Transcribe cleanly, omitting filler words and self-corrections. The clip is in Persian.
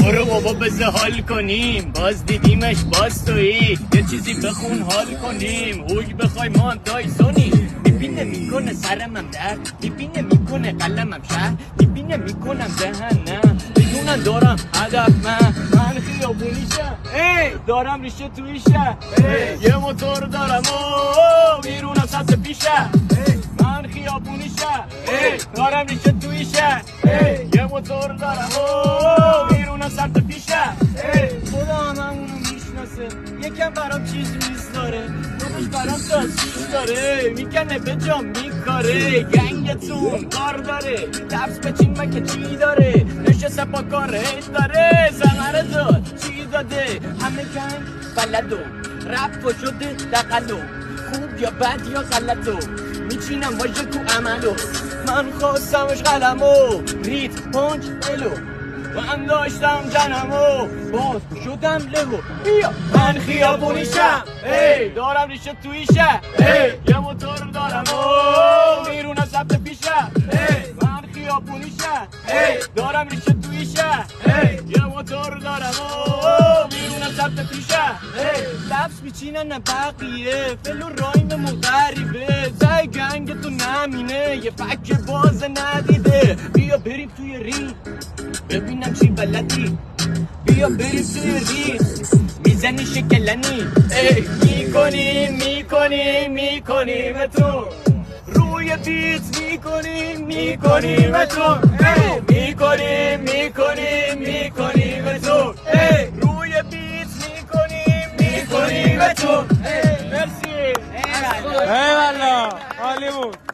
برو بابا بزه حال کنیم، باز دیدیمش باز تویی، یه چیزی بخون حال کنیم، هوی بخوای مان تایسونی. میبینه میکنه سرمم در، میبینه میکنه قلمم شهر، میبینه میکنم جهنم، میدونن دارم هدف من خیابونیشم، دارم ریشه تویشم، یه موتور دارم و بیرونم سطح پیشم، من خیابونیشم، دارم ریشه تویشم، یه موتور دارم و بیرونم سطح پیشم. خدا همونو میشناسه، یکم برام چیز میذاره، خودش برام تاسیش داره، میکنه به جا میکاره، گنگتون کار داره، لفظ بچین مگه چی داره، نشسته با کار داره، زمره داد چی داده، همه گنگ بلدو رپ و شده دقلو، خوب یا بد یا غلطو، میچینم واژه تو عملو، من خواستمش قلمو، ریت پنج الو، من داشتم جنمو، باز شدم لهو، بیا من خیابونیشم، دارم ریشه تویشم، یه موتور دارم و میرونم سمت پیشم، من خیابونیشم، دارم ریشه تویشم، یه موتور دارم و میرونم سمت پیشم. لفظ میچینن نه بقیه، فلو رایم مغریبه، زای گنگ تو نمینه، یه فک باز ندیده، بیا بریم توی رینگ ببینم چی بلدی، بیا بریم توی رینگ میزنی شکلنی، میکنیمتون روی بیت، میکنیمتون روی بیت، میکنیمتون. مرسی. ایوالله عالی بود.